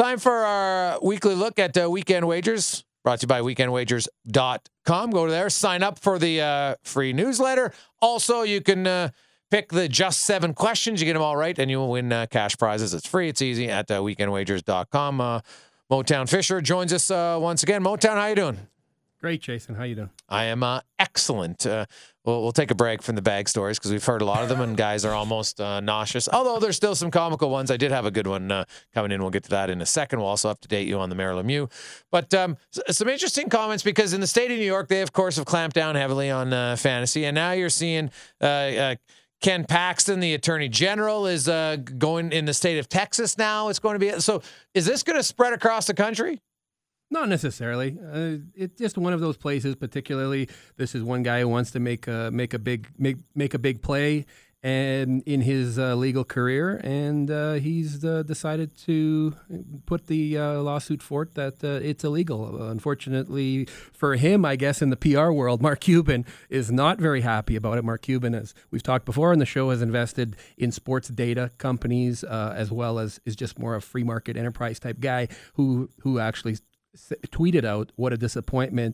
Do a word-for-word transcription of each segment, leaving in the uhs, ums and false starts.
time for our weekly look at uh, Weekend Wagers, brought to you by weekend wagers dot com. Go there, sign up for the uh, free newsletter. Also, you can uh, pick the just seven questions. You get them all right, and you will win uh, cash prizes. It's free. It's easy at uh, weekend wagers dot com. Uh, Motown Fisher joins us uh, once again. Motown, how you doing? Great, Jason. How you doing? I am uh, excellent. Uh, we'll, we'll take a break from the bag stories because we've heard a lot of them, and guys are almost uh, nauseous. Although there's still some comical ones. I did have a good one uh, coming in. We'll get to that in a second. We'll also update you on the Mayor Lemieux. But um, s- some interesting comments because in the state of New York, they, of course, have clamped down heavily on uh, fantasy. And now you're seeing uh, uh, Ken Paxton, the Attorney General, is uh, going in the state of Texas now. It's going to be. So is this going to spread across the country? Not necessarily. Uh, it's just one of those places. Particularly, this is one guy who wants to make a make a big make make a big play, and in his uh, legal career, and uh, he's uh, decided to put the uh, lawsuit forth that uh, it's illegal. Unfortunately for him, I guess in the P R world, Mark Cuban is not very happy about it. Mark Cuban, as we've talked before on the show, has invested in sports data companies uh, as well as is just more a free market enterprise type guy who who actually tweeted out, "What a disappointment.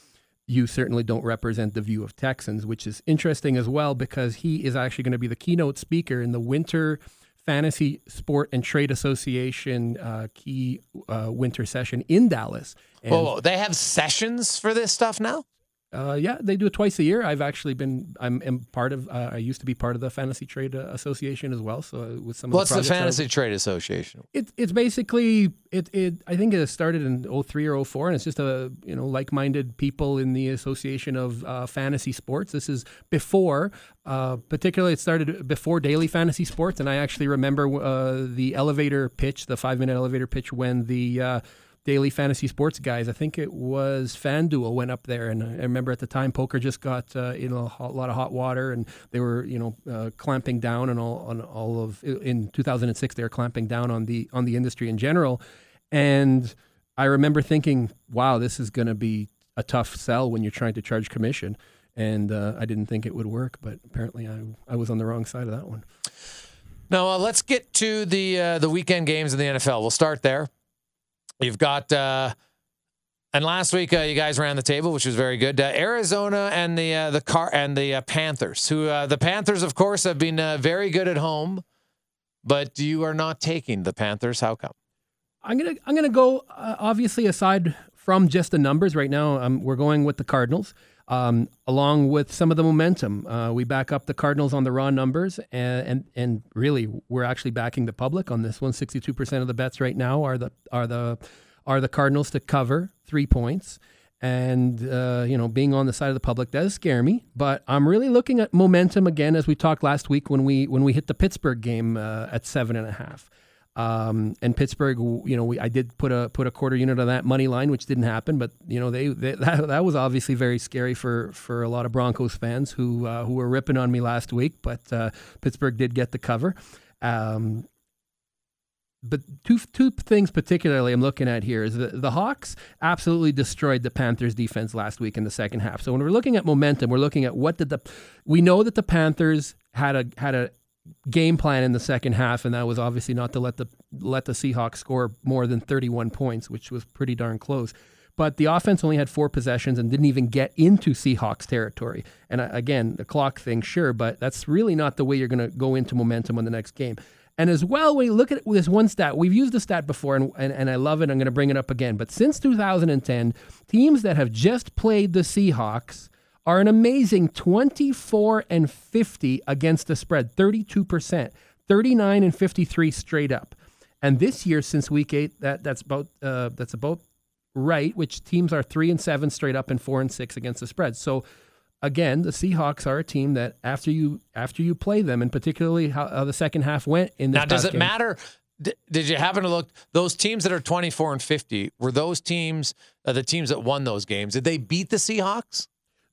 You certainly don't represent the view of Texans," which is interesting as well because he is actually going to be the keynote speaker in the Winter Fantasy Sport and Trade Association uh, key uh, winter session in Dallas. And, Oh, they have sessions for this stuff now? Uh, yeah, they do it twice a year. I've actually been, I'm, am part of, uh, I used to be part of the Fantasy Trade uh, Association as well. So with some What's of the, the Fantasy Trade Association? It, it's basically, it, it, I think it started in oh three or oh four, and it's just a, you know, like-minded people in the Association of uh, Fantasy Sports. This is before, uh, particularly it started before Daily Fantasy Sports, and I actually remember uh, the elevator pitch, the five-minute elevator pitch when the, uh, Daily Fantasy Sports guys, I think it was FanDuel, went up there, and I remember at the time poker just got uh, in a, hot, lot of hot water, and they were, you know, uh, clamping down on all on all of. In two thousand six, they were clamping down on the on the industry in general, and I remember thinking, "Wow, this is going to be a tough sell when you're trying to charge commission," and uh, I didn't think it would work, but apparently I I was on the wrong side of that one. Now uh, let's get to the uh, the weekend games in the N F L. We'll start there. You've got, uh, and last week uh, you guys ran the table, which was very good. Uh, Arizona and the uh, the car and the uh, Panthers. Who uh, the Panthers, of course, have been uh, very good at home, but you are not taking the Panthers. How come? I'm gonna I'm gonna go uh, obviously aside from just the numbers right now. Um, we're going with the Cardinals. Um, along with some of the momentum, uh, we back up the Cardinals on the raw numbers, and, and and really we're actually backing the public on this one. sixty-two percent of the bets right now are the are the are the Cardinals to cover three points, and uh, you know, being on the side of the public does scare me. But I'm really looking at momentum again, as we talked last week when we when we hit the Pittsburgh game uh, at seven and a half. Um, and Pittsburgh, you know, we, I did put a put a quarter unit on that money line, which didn't happen. But you know, they, they that, that was obviously very scary for, for a lot of Broncos fans who uh, who were ripping on me last week. But uh, Pittsburgh did get the cover. Um, but two two things particularly I'm looking at here is the, the Hawks absolutely destroyed the Panthers defense last week in the second half. So when we're looking at momentum, we're looking at what did the we know that the Panthers had a had a game plan in the second half, and that was obviously not to let the let the Seahawks score more than thirty-one points, which was pretty darn close. But the offense only had four possessions and didn't even get into Seahawks territory. And uh, again, the clock thing, sure, but that's really not the way you're going to go into momentum on the next game. And as well, when you look at this one stat, we've used the stat before, and, and, and I love it. I'm going to bring it up again. But since two thousand ten, teams that have just played the Seahawks are an amazing twenty-four and fifty against the spread, thirty-two percent, thirty-nine and fifty-three straight up. And this year, since week eight, that that's about uh, that's about right. Which teams are three and seven straight up and four and six against the spread. So again, the Seahawks are a team that after you after you play them, and particularly how, how the second half went in this. Now, does it game, matter? D- did you happen to look? Those teams that are twenty-four and fifty were those teams, uh, the teams that won those games. Did they beat the Seahawks?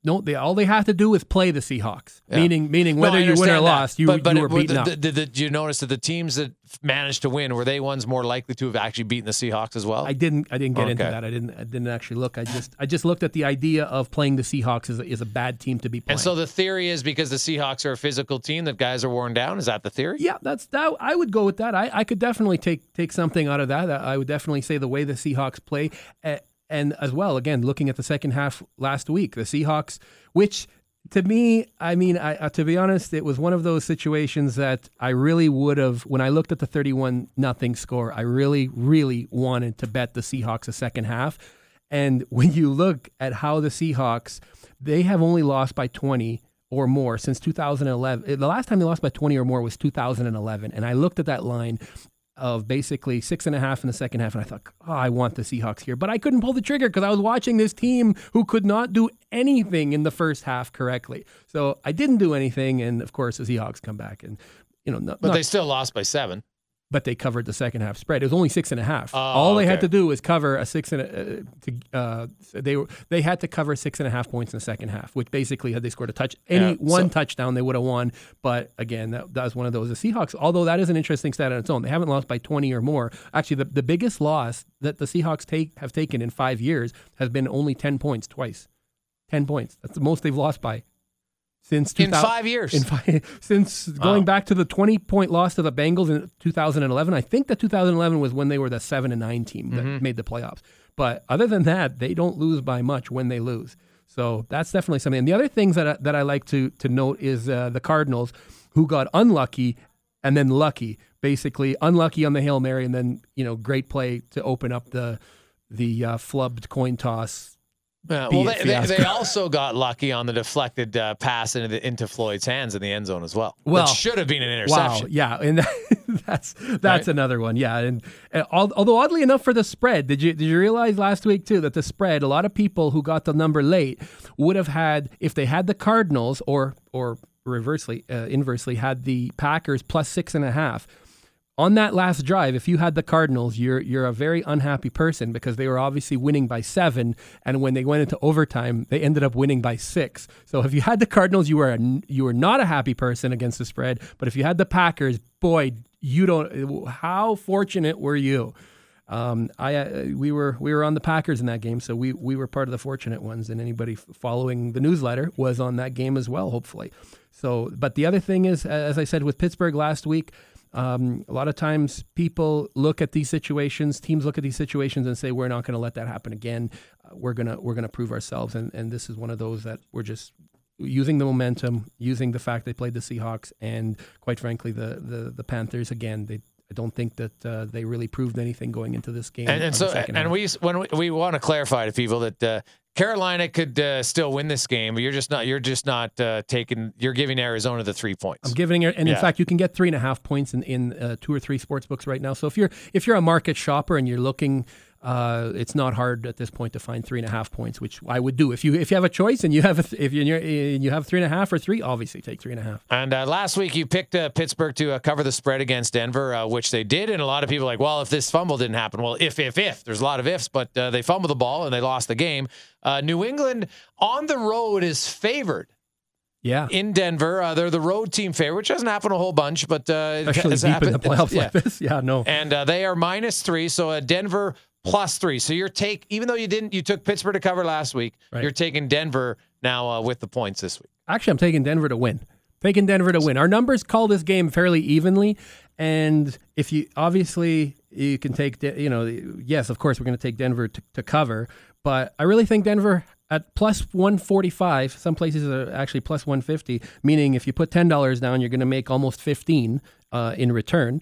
No, they all they have to do is play the Seahawks. Yeah. Meaning, meaning No, whether I you win or understand that. lost, you, but, but you were it- beaten the, up. the, the, Did you notice that the teams that managed to win, were they ones more likely to have actually beaten the Seahawks as well? I didn't. I didn't get into Okay. that. I didn't. I didn't actually look. I just. I just looked at the idea of playing the Seahawks is a, is a bad team to be playing. And so the theory is because the Seahawks are a physical team that guys are worn down. Is that the theory? yeah, that's that. I would go with that. I, I could definitely take take something out of that. I would definitely say the way the Seahawks play, uh, and as well, again, looking at the second half last week, the Seahawks, which. To me, I mean, I, uh, to be honest, it was one of those situations that I really would have, when I looked at the thirty-one nothing score, I really, really wanted to bet the Seahawks a second half. And when you look at how the Seahawks, they have only lost by twenty or more since two thousand eleven. The last time they lost by twenty or more was two thousand eleven. And I looked at that line of basically six and a half in the second half, and I thought, oh, I want the Seahawks here. But I couldn't pull the trigger because I was watching this team who could not do anything in the first half correctly. So I didn't do anything, and of course the Seahawks come back, and you know, not, But not, they still lost by seven. but they covered the second half spread. It was only six and a half. Oh, All they had okay. to do was cover a six and a, uh, to, uh, they were they had to cover six and a half points in the second half, which basically had they scored a touch any Yeah, one so- touchdown they would have won. But again, that, that was one of those. The Seahawks, although that is an interesting stat on its own, they haven't lost by twenty or more. Actually, the, the biggest loss that the Seahawks take have taken in five years has been only ten points twice. Ten points. That's the most they've lost by. Since In two thousand five years. In five, since going Wow. back to the twenty-point loss to the Bengals in two thousand eleven, I think that two thousand eleven was when they were the seven and nine team that Mm-hmm. made the playoffs. But other than that, they don't lose by much when they lose. So that's definitely something. And the other things that I, that I like to to note is uh, the Cardinals, who got unlucky and then lucky. Basically, unlucky on the Hail Mary, and then you know, great play to open up the the uh, flubbed coin toss. Yeah, Be well, it they, they, fiasco. they also got lucky on the deflected uh, pass into, the, into Floyd's hands in the end zone as well. Well, Which should have been an Wow, interception. yeah, and that, that's that's Right? another one, yeah. And, and al- although oddly enough, for the spread, did you did you realize last week too that the spread, a lot of people who got the number late would have had, if they had the Cardinals or or reversely, uh, inversely, had the Packers plus six and a half. On that last drive, if you had the Cardinals, you're you're a very unhappy person because they were obviously winning by seven, and when they went into overtime, they ended up winning by six. So if you had the Cardinals, you were a, you were not a happy person against the spread. But if you had the Packers, boy, you don't. How fortunate were you? Um, I uh, we were we were on the Packers in that game, so we we were part of the fortunate ones, and anybody f- following the newsletter was on that game as well, hopefully. So, but the other thing is, as I said with Pittsburgh last week. Um, a lot of times people look at these situations, teams look at these situations and say, we're not going to let that happen again. Uh, we're going to, we're going to prove ourselves. And, and this is one of those that we're just using the momentum, using the fact they played the Seahawks and quite frankly, the, the, the Panthers again, they, I don't think that uh, they really proved anything going into this game. And, and on so, the second and half. we when we, we want to clarify to people that uh, Carolina could uh, still win this game, but you're just not. You're just not uh, taking. You're giving Arizona the three points. I'm giving it, and in Yeah. fact, you can get three and a half points in in uh, two or three sports books right now. So if you're if you're a market shopper and you're looking, uh, it's not hard at this point to find three and a half points, which I would do if you if you have a choice and you have a th- if you're you have three and a half or three, obviously take three and a half. And uh, last week you picked uh, Pittsburgh to uh, cover the spread against Denver, uh, which they did. And a lot of people are like, well, if this fumble didn't happen, well, if, if, if. There's a lot of ifs, but uh, they fumbled the ball and they lost the game. Uh, New England on the road is favored Yeah, in Denver. Uh, they're the road team favorite, which doesn't happen a whole bunch, but uh, it especially has deep in happened. the playoffs Yeah. like this. Yeah, no. And uh, they are minus three, so uh, Denver plus three. So your take, even though you didn't, you took Pittsburgh to cover last week, Right. you're taking Denver now uh, with the points this week. Actually, I'm taking Denver to win. Taking Denver to win. Our numbers call this game fairly evenly, and if you obviously you can take, De- you know, yes, of course we're going to take Denver to, to cover, but I really think Denver at plus one forty-five. Some places are actually plus one fifty, meaning if you put ten dollars down, you're going to make almost fifteen uh, in return.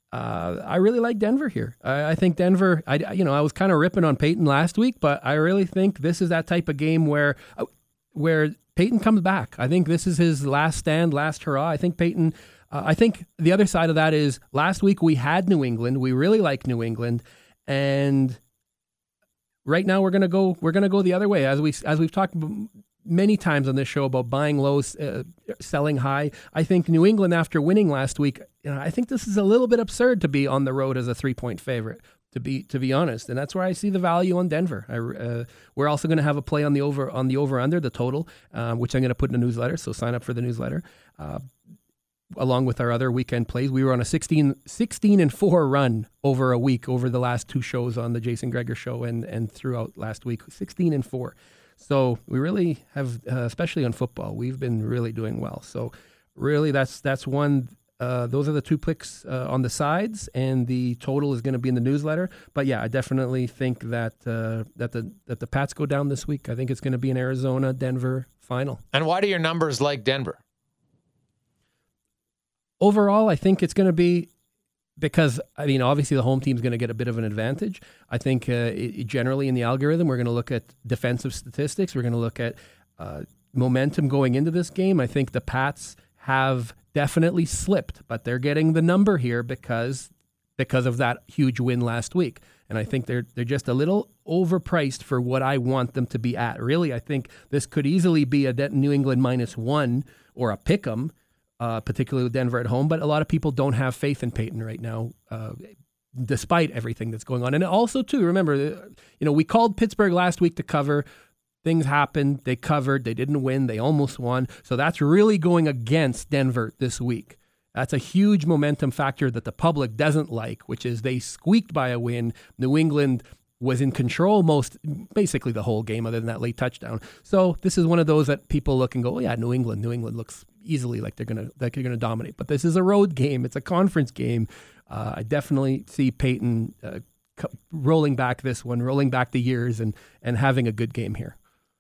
Uh, I really like Denver here. I, I think Denver. I you know I was kind of ripping on Peyton last week, but I really think this is that type of game where where Peyton comes back. I think this is his last stand, last hurrah. I think Peyton. Uh, I think the other side of that is last week we had New England. We really like New England, and right now we're gonna go. We're gonna go the other way, as we as we've talked many times on this show about buying low, uh, selling high. I think New England, after winning last week, you know, I think this is a little bit absurd to be on the road as a three-point favorite. To be to be honest, and that's where I see the value on Denver. I, uh, we're also going to have a play on the over on the over under the total, uh, which I'm going to put in the newsletter. So sign up for the newsletter, uh, along with our other weekend plays. We were on a sixteen, sixteen and four run over a week over the last two shows on the Jason Gregor show and and throughout last week. sixteen and four. So we really have, uh, especially on football, we've been really doing well. So really, that's that's one. Uh, those are the two picks uh, on the sides, and the total is going to be in the newsletter. But yeah, I definitely think that uh, that the that the Pats go down this week. I think it's going to be an Arizona Denver final. And why do your numbers like Denver? Overall, I think it's going to be because I mean, obviously the home team's going to get a bit of an advantage. I think uh, it, generally in the algorithm, we're going to look at defensive statistics. We're going to look at uh, momentum going into this game. I think the Pats have definitely slipped, but they're getting the number here because because of that huge win last week. And I think they're they're just a little overpriced for what I want them to be at. Really, I think this could easily be a New England minus one or a pick 'em, uh, particularly with Denver at home. But a lot of people don't have faith in Peyton right now, uh, despite everything that's going on. And also, too, remember, you know, we called Pittsburgh last week to cover. Things happened. They covered. They didn't win. They almost won. So that's really going against Denver this week. That's a huge momentum factor that the public doesn't like, which is they squeaked by a win. New England was in control most, basically the whole game other than that late touchdown. So this is one of those that people look and go, oh yeah, New England. New England looks easily like they're going to like they're going to dominate. But this is a road game. It's a conference game. Uh, I definitely see Peyton uh, rolling back this one, rolling back the years and and having a good game here.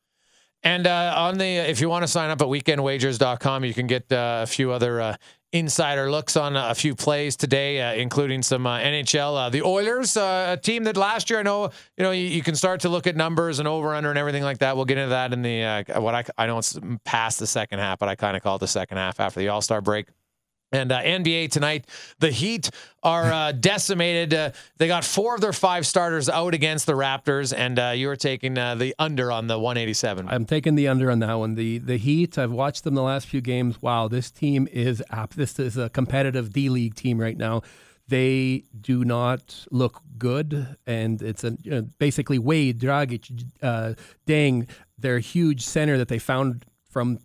And uh, on the, if you want to sign up at weekend wagers dot com, you can get uh, a few other uh, insider looks on a few plays today, uh, including some uh, N H L. Uh, the Oilers, uh, a team that last year, I know, you know, you, you can start to look at numbers and over under and everything like that. We'll get into that in the uh, what I I know it's past the second half, but I kind of call it the second half after the All-Star break. And uh, N B A tonight, the Heat are uh, decimated. Uh, they got four of their five starters out against the Raptors, and uh, you were taking uh, the under on the one eighty-seven. I'm taking the under on that one. The the Heat, I've watched them the last few games. Wow, this team is apt. This is a competitive D-League team right now. They do not look good, and it's a you know, basically Wade, Dragic, uh, Deng, their huge center that they found from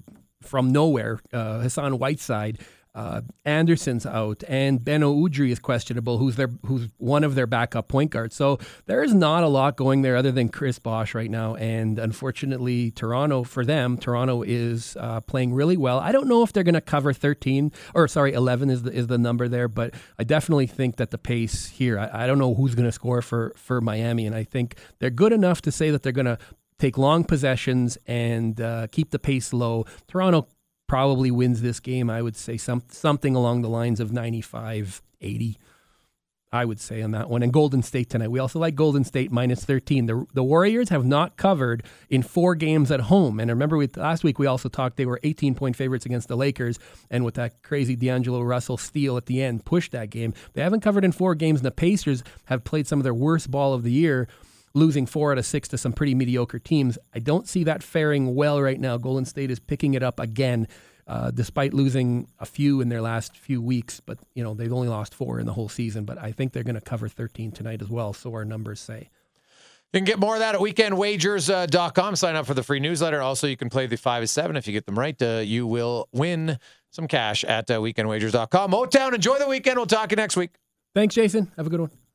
from nowhere, uh, Hassan Whiteside. Uh, Anderson's out, and Beno Udrih is questionable, who's their who's one of their backup point guards. So there is not a lot going there other than Chris Bosh right now. And unfortunately, Toronto, for them, Toronto is uh, playing really well. I don't know if they're going to cover thirteen, or sorry, eleven is the, is the number there, but I definitely think that the pace here, I, I don't know who's going to score for, for Miami, and I think they're good enough to say that they're going to take long possessions and uh, keep the pace low. Toronto probably wins this game. I would say some, something along the lines of ninety-five eighty, I would say on that one. And Golden State tonight. We also like Golden State minus thirteen. The, the Warriors have not covered in four games at home. And remember, we, last week we also talked they were eighteen-point favorites against the Lakers. And with that crazy D'Angelo Russell steal at the end, pushed that game. They haven't covered in four games, and the Pacers have played some of their worst ball of the year, losing four out of six to some pretty mediocre teams. I don't see that faring well right now. Golden State is picking it up again, uh, despite losing a few in their last few weeks. But, you know, they've only lost four in the whole season. But I think they're going to cover thirteen tonight as well, so our numbers say. You can get more of that at weekend wagers dot com. Sign up for the free newsletter. Also, you can play the five to seven. If you get them right, uh, you will win some cash at uh, weekend wagers dot com. Motown, enjoy the weekend. We'll talk to you next week. Thanks, Jason. Have a good one.